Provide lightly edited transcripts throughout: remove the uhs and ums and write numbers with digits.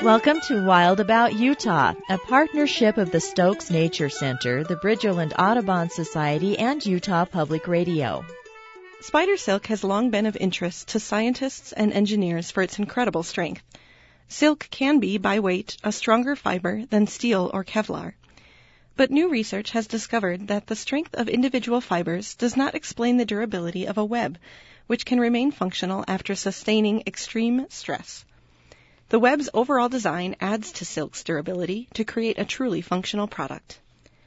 Welcome to Wild About Utah, a partnership of the Stokes Nature Center, the Bridgerland Audubon Society, and Utah Public Radio. Spider silk has long been of interest to scientists and engineers for its incredible strength. Silk can be, by weight, a stronger fiber than steel or Kevlar. But new research has discovered that the strength of individual fibers does not explain the durability of a web, which can remain functional after sustaining extreme stress. The web's overall design adds to silk's durability to create a truly functional product.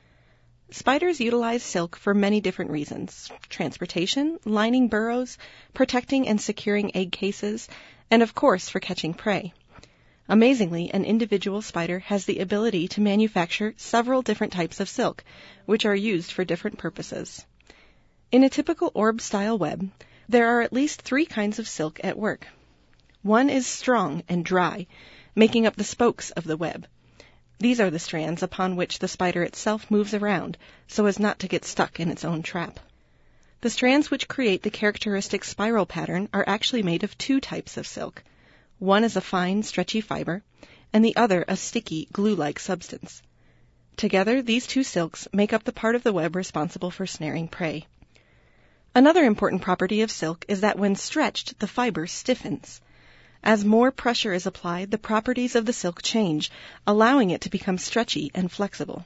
Spiders utilize silk for many different reasons: transportation, lining burrows, protecting and securing egg cases, and of course for catching prey. Amazingly, an individual spider has the ability to manufacture several different types of silk, which are used for different purposes. In a typical orb-style web, there are at least 3 kinds of silk at work. One is strong and dry, making up the spokes of the web. These are the strands upon which the spider itself moves around, so as not to get stuck in its own trap. The strands which create the characteristic spiral pattern are actually made of 2 types of silk. One is a fine, stretchy fiber, and the other a sticky, glue-like substance. Together, these 2 silks make up the part of the web responsible for snaring prey. Another important property of silk is that when stretched, the fiber stiffens. As more pressure is applied, the properties of the silk change, allowing it to become stretchy and flexible.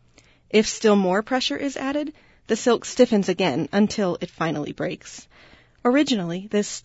If still more pressure is added, the silk stiffens again until it finally breaks. Originally, this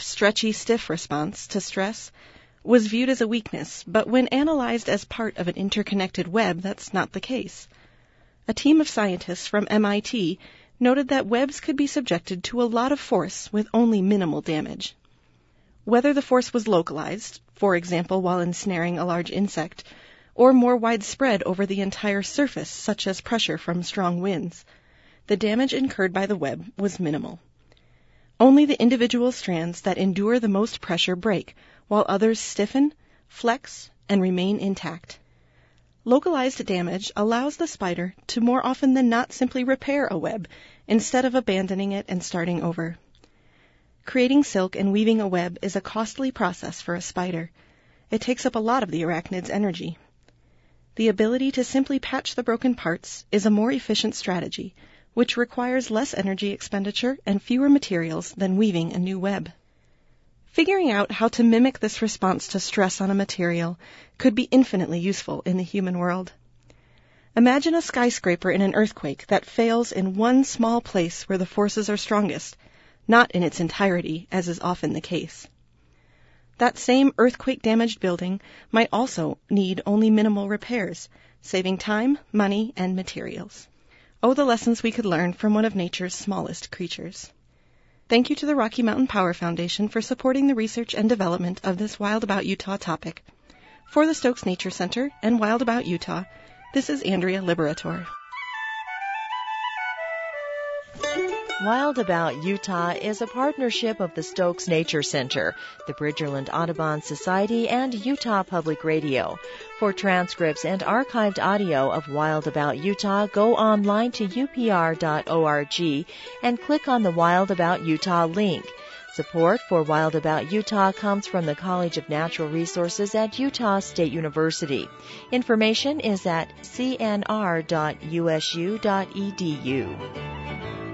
stiff response to stress was viewed as a weakness, but when analyzed as part of an interconnected web, that's not the case. A team of scientists from MIT noted that webs could be subjected to a lot of force with only minimal damage. Whether the force was localized, for example while ensnaring a large insect, or more widespread over the entire surface, such as pressure from strong winds, the damage incurred by the web was minimal. Only the individual strands that endure the most pressure break, while others stiffen, flex, and remain intact. Localized damage allows the spider to more often than not simply repair a web, instead of abandoning it and starting over. Creating silk and weaving a web is a costly process for a spider. It takes up a lot of the arachnid's energy. The ability to simply patch the broken parts is a more efficient strategy, which requires less energy expenditure and fewer materials than weaving a new web. Figuring out how to mimic this response to stress on a material could be infinitely useful in the human world. Imagine a skyscraper in an earthquake that fails in one small place where the forces are strongest, not in its entirety, as is often the case. That same earthquake-damaged building might also need only minimal repairs, saving time, money, and materials. Oh, the lessons we could learn from one of nature's smallest creatures. Thank you to the Rocky Mountain Power Foundation for supporting the research and development of this Wild About Utah topic. For the Stokes Nature Center and Wild About Utah, this is Andrea Liberator. Wild About Utah is a partnership of the Stokes Nature Center, the Bridgerland Audubon Society, and Utah Public Radio. For transcripts and archived audio of Wild About Utah, go online to upr.org and click on the Wild About Utah link. Support for Wild About Utah comes from the College of Natural Resources at Utah State University. Information is at cnr.usu.edu.